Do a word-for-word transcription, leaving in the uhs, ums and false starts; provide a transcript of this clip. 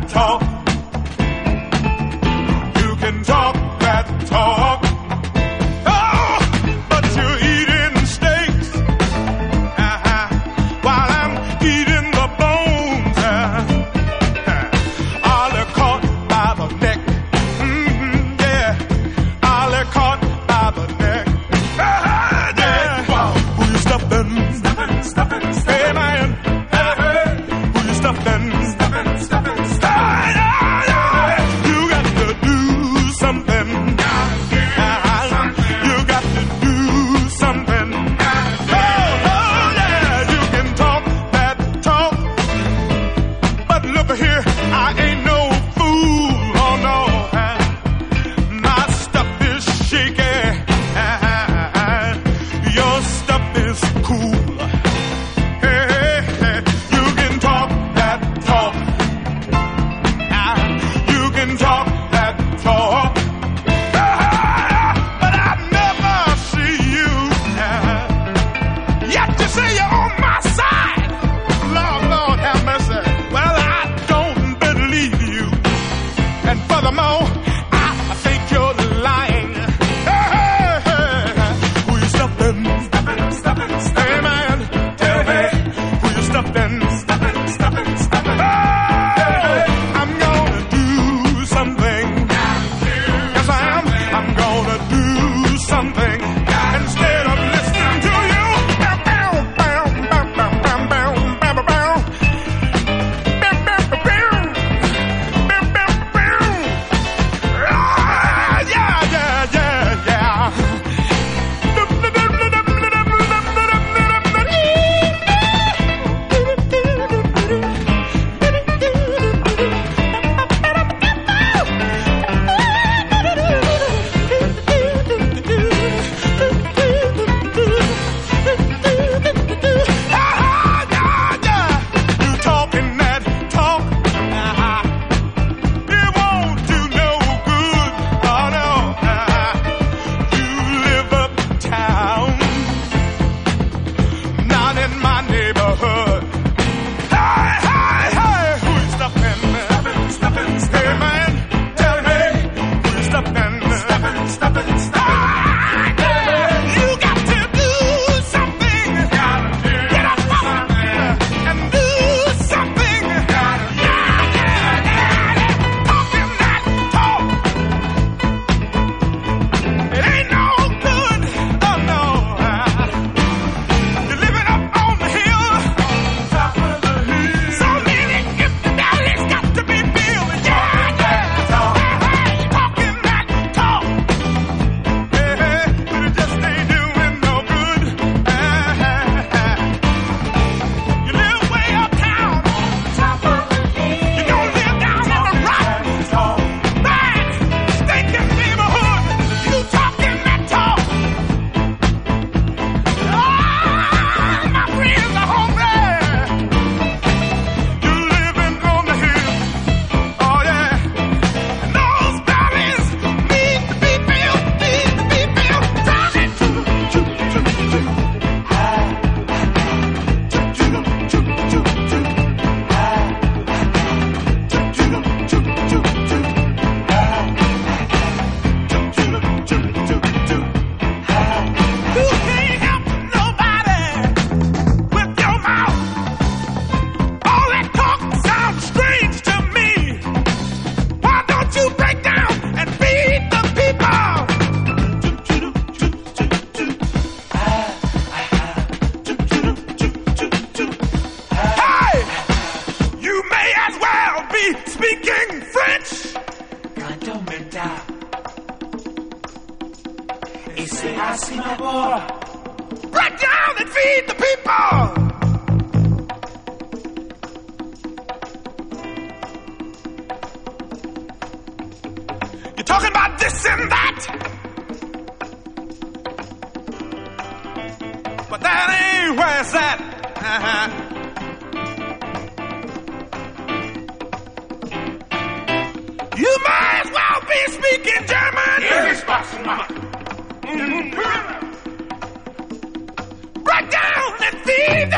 talk. You can talk that talk. Oh, but you're eating steaks uh-huh, while I'm eating the bones. Uh, all are caught by the neck. Mm-hmm, yeah, all are caught by the neck. Uh-huh, yeah. Wow. Who you stuffing? Stuffing, stuffing, stuffing. Hey man, uh-huh. Who you stuffing? Stuffing, stuffing, stuffing. Ah, yeah. You got to do something. Uh-huh. You got to do something. Oh, oh, yeah, you can talk that talk. But look here, I ain't no fool, oh no. My stuff is shaky. Your stuff is cool. Hey, hey, hey. You can talk that talk. You can talk that talk. But I never see you. Yet you say you're on my side. Lord, Lord, have mercy. Well, I don't believe you. And furthermore, I think you're lying. Hey, hey, hey. Who you stuffing? Stuffing, stuffing, stuffing. Hey, man, tell me who you stuffing? Stuffing, stuffing, stuffing. Hey, I'm gonna do something. Yes, I am. I'm gonna do something. Instead of listening to you. Bow, bow, bow, bow, bow, bow, bow, bow, bow, bow. Bow, bow, bow, bow. Bow, bow, bow. Ah, yeah, yeah, yeah, yeah. You talking that talk. It won't do no good. Oh no. You live uptown, not in my neighborhood. Hey, hey, hey, who you stuffing? Stuffing, stuffing, stuffing. Hey man, tell me who you stuffing? Stuffing, stuffing, stuffing. You got to do something. Get up and do something. Yeah, yeah, yeah. Talking that talk. It ain't no good. Oh no. You're living up on the hill. Top of the hill. So many gifted daddies got to be filled. Yeah, yeah. Hey, talking that talk. Hey, hey, but it just ain't doing no good. You live way uptown. Top of the hill. You don't live down in the rotten, bad, stinking neighborhood. You talking that talk. Ah, my friends are hungry. You living on the hill. Oh yeah. And those valleys need to be filled, need to be filled. Turn it to choo choo choo. Choo choo choo choo choo. Choo choo choo choo choo. Choo choo choo choo choo. You can't help nobody with your mouth. All that talk sounds strange to me. Why don't you break down and feed the people? Hey, you may as well be speaking French. Break down and feed the people. You're talking about this and that, but that ain't where it's at. Uh-huh. You might as well be speaking German. Break down and feed the